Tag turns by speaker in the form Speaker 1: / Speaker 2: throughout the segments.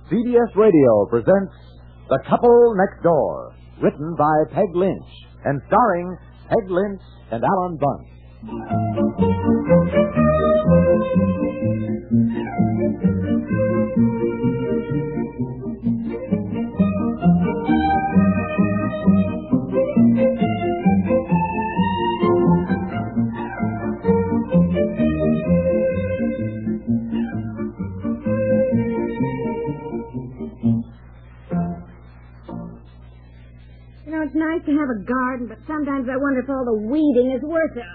Speaker 1: CBS Radio presents The Couple Next Door, written by Peg Lynch and starring Peg Lynch and Alan Bunce.
Speaker 2: It's nice to have a garden, but sometimes I wonder if all the weeding is worth it.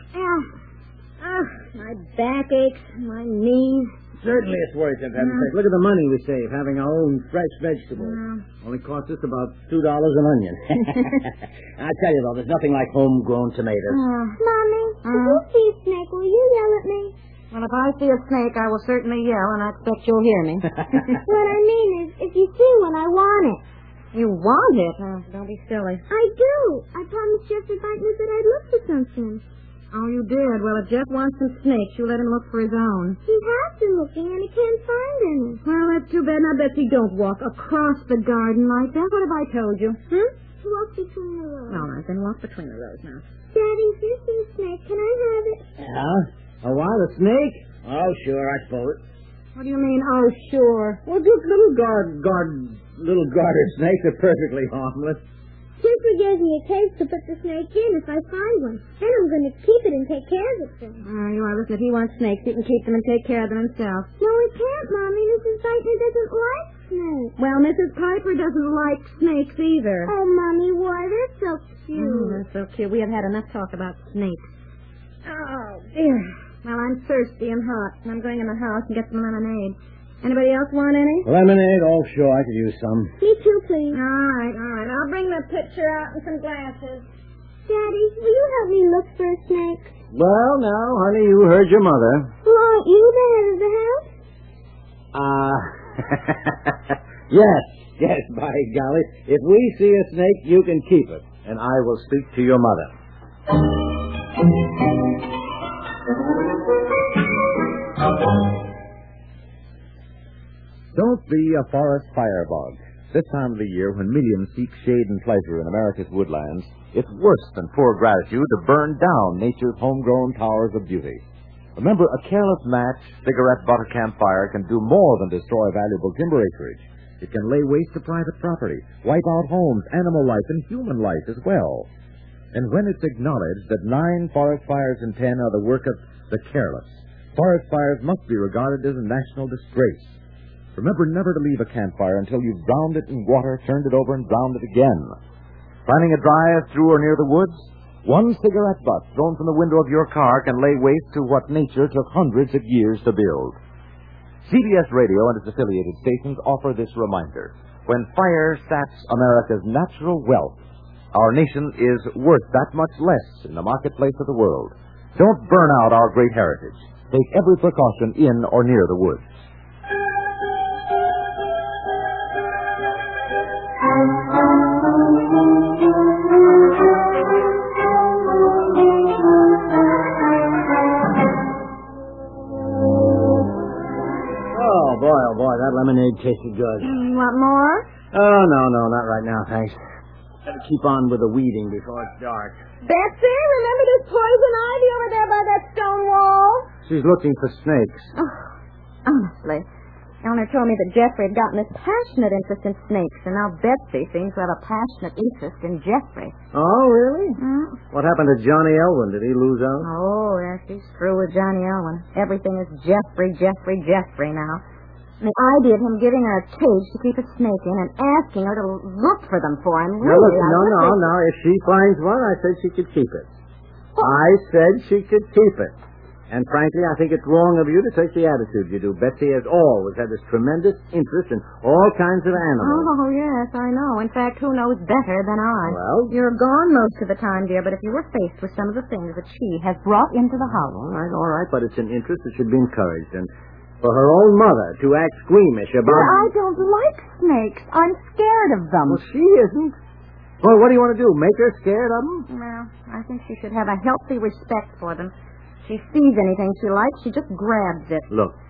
Speaker 2: My back aches, my knees.
Speaker 3: Certainly it's worth it, heaven's sake. Look at the money we save having our own fresh vegetables. Only costs us about $2 an onion. I tell you, though, there's nothing like homegrown tomatoes.
Speaker 4: Mommy, if you see a snake, will you yell at me?
Speaker 2: Well, if I see a snake, I will certainly yell, and I expect you'll hear me.
Speaker 4: What I mean is, if you see one, I want it.
Speaker 2: You want it? Don't be silly.
Speaker 4: I do. I promised Jeff if I knew that I'd look for something.
Speaker 2: Oh, you did? Well, if Jeff wants some snakes, you let him look for his own.
Speaker 4: He has been looking, and he can't find any.
Speaker 2: Well, that's too bad. Now, Betsy, don't walk across the garden like that. What have I told you?
Speaker 4: Walk between the rows.
Speaker 2: All right, then walk between the rows now.
Speaker 4: Daddy, if you see a snake, can I have it?
Speaker 3: Yeah? A what, a snake? Oh, sure, I suppose.
Speaker 2: What do you mean, oh, sure?
Speaker 3: Well, just little garter snakes are perfectly harmless.
Speaker 4: Chipper gave me a cage to put the snake in if I find one. Then I'm going to keep it and take care of it for him.
Speaker 2: You are. Listen, if he wants snakes, he can keep them and take care of them himself.
Speaker 4: No, he can't, Mommy. Mrs. Piper doesn't like snakes.
Speaker 2: Well, Mrs. Piper doesn't like snakes either.
Speaker 4: Oh, Mommy, why? They're so cute.
Speaker 2: They're so cute. We have had enough talk about snakes. Oh, dear. Well, I'm thirsty and hot, and I'm going in the house and get some lemonade. Anybody else want any?
Speaker 3: Lemonade? Oh, sure, I could use some.
Speaker 4: Me too, please.
Speaker 2: All right. I'll bring the pitcher out and some glasses.
Speaker 4: Daddy, will you help me look for a snake?
Speaker 3: Well, now, honey, you heard your mother.
Speaker 4: Well, aren't you the head of the house?
Speaker 3: Yes, by golly. If we see a snake, you can keep it, and I will speak to your mother.
Speaker 1: Don't be a forest firebug. This time of the year, when millions seek shade and pleasure in America's woodlands, it's worse than poor gratitude to burn down nature's homegrown towers of beauty. Remember, a careless match, cigarette butt, or campfire can do more than destroy valuable timber acreage. It can lay waste to private property, wipe out homes, animal life, and human life as well. And when it's acknowledged that 9 forest fires in 10 are the work of the careless, forest fires must be regarded as a national disgrace. Remember never to leave a campfire until you've drowned it in water, turned it over, and drowned it again. Planning a drive through or near the woods? One cigarette butt thrown from the window of your car can lay waste to what nature took hundreds of years to build. CBS Radio and its affiliated stations offer this reminder. When fire saps America's natural wealth, our nation is worth that much less in the marketplace of the world. Don't burn out our great heritage. Take every precaution in or near the woods.
Speaker 3: Oh, boy, that lemonade tasted good.
Speaker 2: Want more?
Speaker 3: Oh, no, not right now, thanks. Better keep on with the weeding before it's dark.
Speaker 2: Betsy, remember this poison ivy over there by that stone wall?
Speaker 3: She's looking for snakes.
Speaker 2: Oh, honestly. Eleanor told me that Jeffrey had gotten this passionate interest in snakes, and now Betsy seems to have a passionate interest in Jeffrey.
Speaker 3: Oh, really? What happened to Johnny Elwyn? Did he lose out?
Speaker 2: Oh, yeah, she's through with Johnny Elwyn. Everything is Jeffrey now. And the idea of him giving her a cage to keep a snake in and asking her to look for them for him.
Speaker 3: Now, look, no. If she finds one, I said she could keep it. What? I said she could keep it. And frankly, I think it's wrong of you to take the attitude you do. Betsy has always had this tremendous interest in all kinds of animals.
Speaker 2: Oh, yes, I know. In fact, who knows better than I?
Speaker 3: Well?
Speaker 2: You're gone most of the time, dear, but if you were faced with some of the things that she has brought into the house...
Speaker 3: All right, but it's an interest that should be encouraged. And for her own mother to act squeamish about...
Speaker 2: But I don't like snakes. I'm scared of them.
Speaker 3: Well, she isn't. Well, what do you want to do? Make her scared of them?
Speaker 2: Well, I think she should have a healthy respect for them. She sees anything she likes, she just grabs it.
Speaker 3: Look,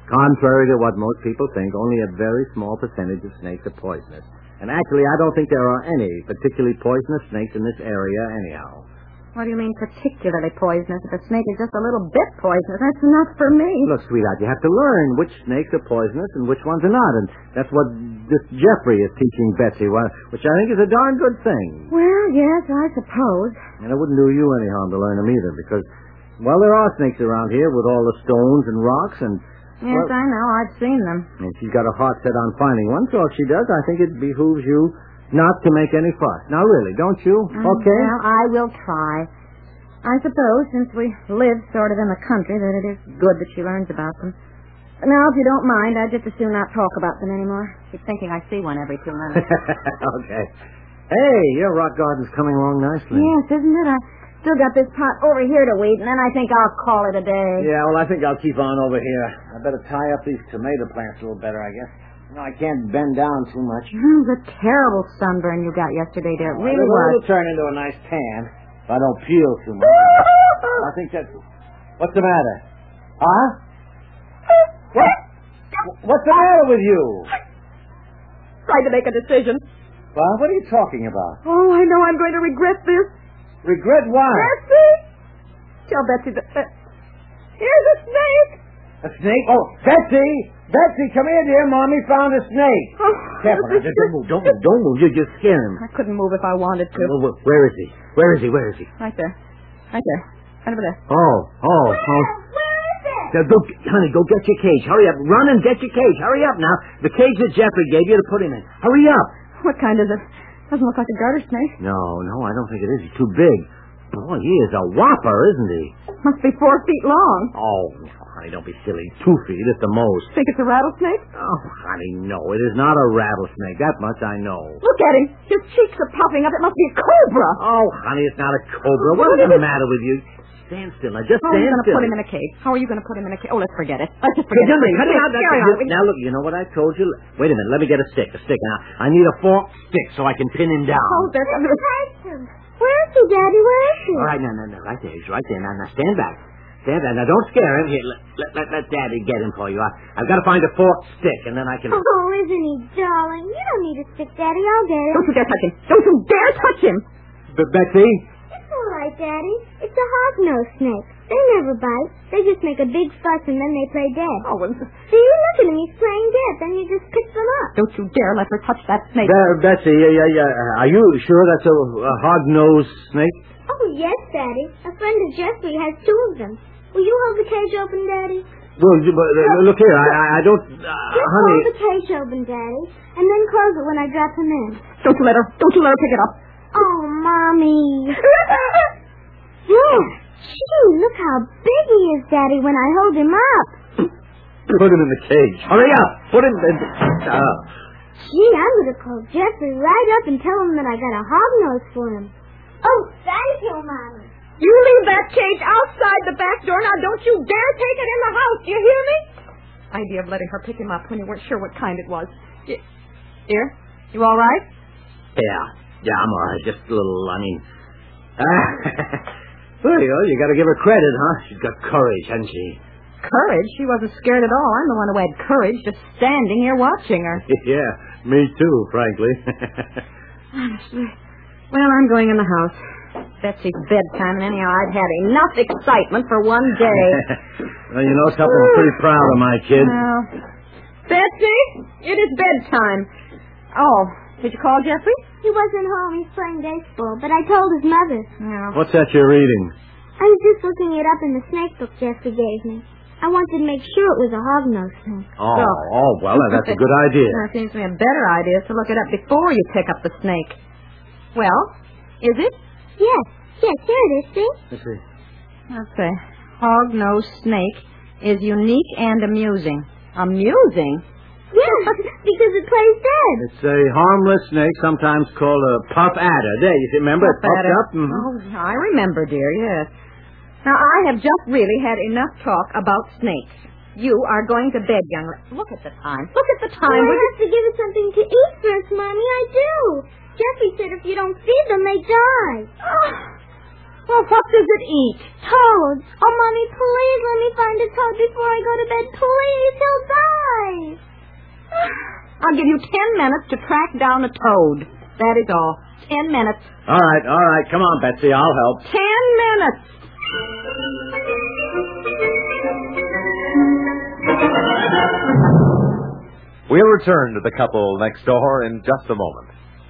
Speaker 3: Contrary to what most people think, only a very small percentage of snakes are poisonous. And actually, I don't think there are any particularly poisonous snakes in this area anyhow.
Speaker 2: What do you mean particularly poisonous? If a snake is just a little bit poisonous, that's enough for me.
Speaker 3: Look, sweetheart, you have to learn which snakes are poisonous and which ones are not. And that's what this Jeffrey is teaching Betsy, which I think is a darn good thing.
Speaker 2: Well, yes, I suppose.
Speaker 3: And it wouldn't do you any harm to learn them either, because, well, there are snakes around here with all the stones and rocks and...
Speaker 2: Yes,
Speaker 3: well,
Speaker 2: I know. I've seen them.
Speaker 3: and she's got her heart set on finding one, so if she does, I think it behooves you not to make any fuss. Now, really, don't you? Okay?
Speaker 2: Well, I will try. I suppose, since we live sort of in the country, that it is good that she learns about them. But now, if you don't mind, I'd just as soon not talk about them anymore. Keep thinking I see one every 2 minutes.
Speaker 3: Okay. Hey, your rock garden's coming along nicely.
Speaker 2: Yes, isn't it? I still got this pot over here to weed, and then I think I'll call it a day.
Speaker 3: Yeah, well, I think I'll keep on over here. I better tie up these tomato plants a little better, I guess. No, I can't bend down too much.
Speaker 2: The terrible sunburn you got yesterday, dear. It really was.
Speaker 3: It'll turn into a nice tan if I don't peel too much. I think that's... What's the matter? Huh? What? What's the matter with you?
Speaker 2: Tried to make a decision.
Speaker 3: Well, what are you talking about?
Speaker 2: Oh, I know I'm going to regret this.
Speaker 3: Regret what?
Speaker 2: Betsy! Tell Betsy that... Here's a snake!
Speaker 3: A snake? Oh, Betsy! Betsy, come here, dear. Mommy found a snake.
Speaker 2: Oh,
Speaker 3: Careful. Now, don't move. You just scare him.
Speaker 2: I couldn't move if I wanted to.
Speaker 3: Well, where is he? Where is he?
Speaker 2: Right there. Right there. Right over there.
Speaker 3: Oh.
Speaker 4: Where is it?
Speaker 3: Now, honey, go get your cage. Hurry up. Run and get your cage. Hurry up now. The cage that Jeffrey gave you to put him in. Hurry up.
Speaker 2: What kind is it? Doesn't look like a garter snake.
Speaker 3: No, I don't think it is. He's too big. Boy, he is a whopper, isn't he?
Speaker 2: Must be 4 feet long.
Speaker 3: Oh, honey, don't be silly. 2 feet at the most.
Speaker 2: Think it's a rattlesnake?
Speaker 3: Oh, honey, no. It is not a rattlesnake. That much I know.
Speaker 2: Look at him. His cheeks are puffing up. It must be a cobra.
Speaker 3: Oh, honey, it's not a cobra. What is the matter with you? Stand still. Now, just
Speaker 2: How are
Speaker 3: stand
Speaker 2: you going to
Speaker 3: still.
Speaker 2: put him in a cage? How are you going to put him in a cage? Oh, let's forget it. Let's just forget it.
Speaker 3: Cut it out.
Speaker 2: Carry on.
Speaker 3: Now, look, you know what I told you? Wait a minute. Let me get a stick. Now, I need a forked stick so I can pin him down.
Speaker 2: Oh, there's under his...
Speaker 4: Where is he, Daddy? Where is he?
Speaker 3: All right, no. Right there. He's right there. Now, stand back. Stand back. Now, don't scare him. Here, let Daddy get him for you. I've got to find a forked stick, and then I can...
Speaker 4: Oh, isn't he darling? You don't need a stick, Daddy. I'll get it.
Speaker 2: Don't you dare touch him. Don't you dare touch him.
Speaker 3: Betsy?
Speaker 4: It's all right, Daddy. It's a hog-nosed snake. They never bite. They just make a big fuss and then they play dead.
Speaker 2: Oh, well...
Speaker 4: See, look at him. He's playing dead. Then you just pick them up.
Speaker 2: Don't you dare let her touch that snake.
Speaker 3: Betsy, are you sure that's a hog-nosed snake?
Speaker 4: Oh, yes, Daddy. A friend of Jeffrey has 2 of them. Will you hold the cage open, Daddy?
Speaker 3: Well, look here. I don't...
Speaker 4: Just
Speaker 3: honey...
Speaker 4: hold the cage open, Daddy, and then close it when I drop him in.
Speaker 2: Don't you let her pick it up.
Speaker 4: Oh, Mommy. Yeah. Gee, look how big he is, Daddy, when I hold him up.
Speaker 3: Put him in the cage. Hurry up. Put him in...
Speaker 4: Gee, I'm going to call Jeffrey right up and tell him that I got a hog nose for him. Oh, thank you, Mommy.
Speaker 2: You leave that cage outside the back door. Now, don't you dare take it in the house. Do you hear me? Idea of letting her pick him up when you weren't sure what kind it was. Dear, you all right?
Speaker 3: Yeah, I'm all right. Just a little, well, you got to give her credit, huh? She's got courage, hasn't she?
Speaker 2: Courage? She wasn't scared at all. I'm the one who had courage, just standing here watching her.
Speaker 3: Yeah, me too, frankly.
Speaker 2: Honestly. Well, I'm going in the house. Betsy's bedtime, and anyhow, I've had enough excitement for one day.
Speaker 3: Well, you know something? I'm pretty proud of my kid.
Speaker 2: Well, Betsy, it is bedtime. Oh, did you call Jeffrey?
Speaker 4: He wasn't home. He's playing baseball, but I told his mother.
Speaker 2: No.
Speaker 3: What's that you're reading?
Speaker 4: I was just looking it up in the snake book Jeffrey gave me. I wanted to make sure it was a hog-nosed snake.
Speaker 3: Oh, well, that's a good idea.
Speaker 2: Well, it seems to me a better idea is to look it up before you pick up the snake. Well, is it?
Speaker 4: Yes, here it is, see?
Speaker 3: Let's see.
Speaker 2: Let's see. Hog-nosed snake is unique and amusing. Amusing?
Speaker 4: Yes, because it plays dead.
Speaker 3: It's a harmless snake, sometimes called a puff adder. There, you see, remember? It puffed up. Mm-hmm.
Speaker 2: Oh, I remember, dear, yes. Now, I have just really had enough talk about snakes. You are going to bed, young lady. Look at the time. Look at the time.
Speaker 4: I have to give it something to eat first, Mommy. I do. Jeffrey said if you don't feed them, they die.
Speaker 2: Oh, Well, what does it eat?
Speaker 4: Toads. Oh, Mommy, please let me find a toad before I go to bed. Please, he'll die.
Speaker 2: I'll give you 10 minutes to track down a toad. That is all. 10 minutes.
Speaker 3: All right. Come on, Betsy. I'll help.
Speaker 2: 10 minutes.
Speaker 1: We'll return to the couple next door in just a moment.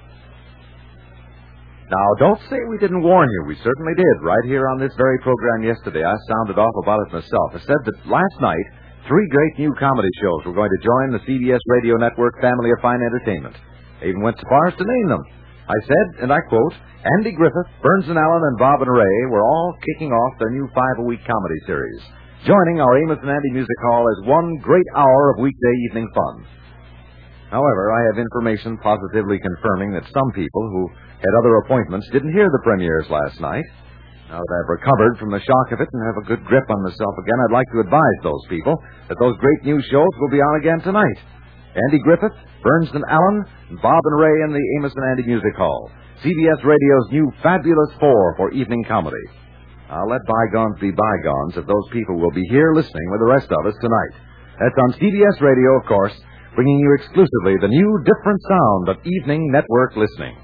Speaker 1: Now, don't say we didn't warn you. We certainly did. Right here on this very program yesterday, I sounded off about it myself. I said that last night, 3 great new comedy shows were going to join the CBS Radio Network family of fine entertainment. I even went so far as to name them. I said, and I quote, Andy Griffith, Burns and Allen, and Bob and Ray were all kicking off their new 5-a-week comedy series, joining our Amos and Andy Music Hall as one great hour of weekday evening fun. However, I have information positively confirming that some people who had other appointments didn't hear the premieres last night. Now that I've recovered from the shock of it and have a good grip on myself again, I'd like to advise those people that those great new shows will be on again tonight. Andy Griffith, Burns and Allen, and Bob and Ray in the Amos and Andy Music Hall. CBS Radio's new Fabulous 4 for evening comedy. I'll let bygones be bygones if those people will be here listening with the rest of us tonight. That's on CBS Radio, of course, bringing you exclusively the new different sound of evening network listening.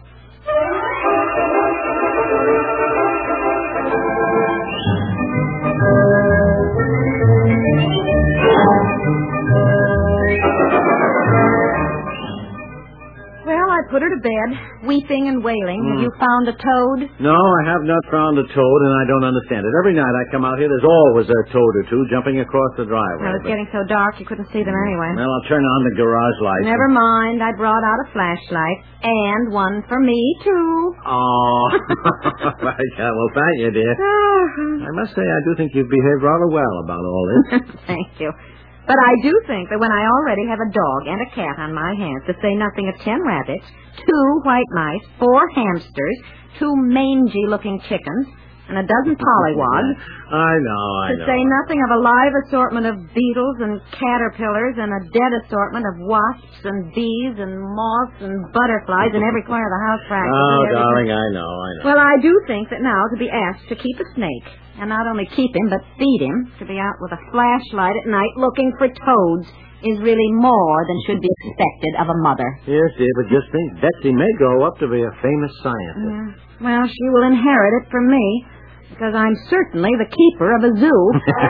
Speaker 2: Put her to bed, weeping and wailing. Have you found a toad?
Speaker 3: No, I have not found a toad, and I don't understand it. Every night I come out here, there's always a toad or two jumping across the driveway.
Speaker 2: Well, it's getting so dark you couldn't see them anyway.
Speaker 3: Well, I'll turn on the garage lights.
Speaker 2: Never mind. I brought out a flashlight. And one for me, too.
Speaker 3: Oh. Well, thank you, dear. I must say, I do think you've behaved rather well about all this.
Speaker 2: Thank you. But I do think that when I already have a dog and a cat on my hands, to say nothing of 10 rabbits, 2 white mice, 4 hamsters, 2 mangy-looking chickens, and a dozen pollywogs.
Speaker 3: I know.
Speaker 2: To say nothing of a live assortment of beetles and caterpillars and a dead assortment of wasps and bees and moths and butterflies in every corner of the house practically.
Speaker 3: Oh, darling, I know.
Speaker 2: Well, I do think that now to be asked to keep a snake, and not only keep him, but feed him, to be out with a flashlight at night looking for toads, is really more than should be expected of a mother.
Speaker 3: Yes, dear, but just think, Betsy may grow up to be a famous scientist.
Speaker 2: Well, she will inherit it from me, because I'm certainly the keeper of a zoo.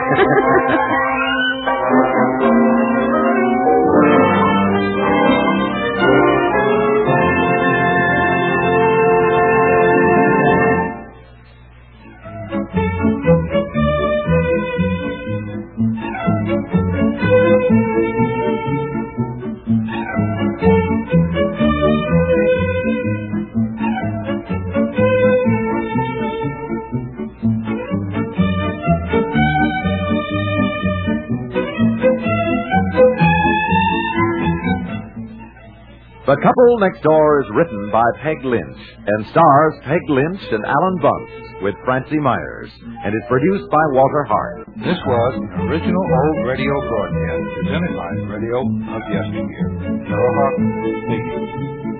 Speaker 1: The Couple Next Door is written by Peg Lynch and stars Peg Lynch and Alan Bunce with Francie Myers and is produced by Walter Hart.
Speaker 5: This was an original old radio broadcast presented by Radio of Yesteryear. Carol Hartman speaking.